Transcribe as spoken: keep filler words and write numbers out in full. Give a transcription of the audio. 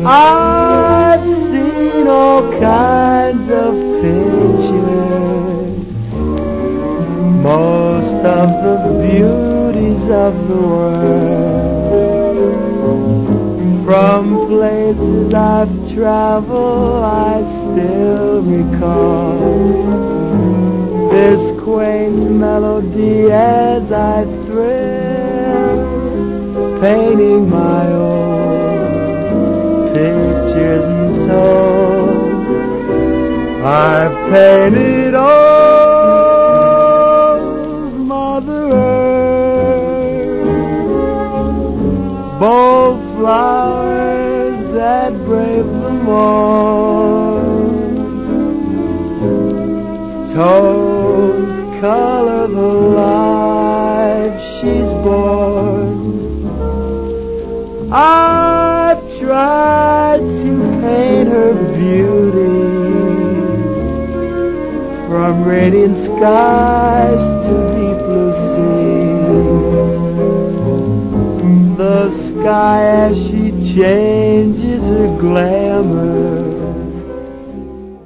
I've seen all kinds of pictures, most of the beauties of the world. From places I've traveled, I still recall this quaint melody as I thrill, painting my own pictures and told. I've painted old Mother Earth, bold flowers that brave the morn, tones color the life she's born. I've tried to paint her beauties, from radiant skies to deep blue seas. The sky as she changes her glamour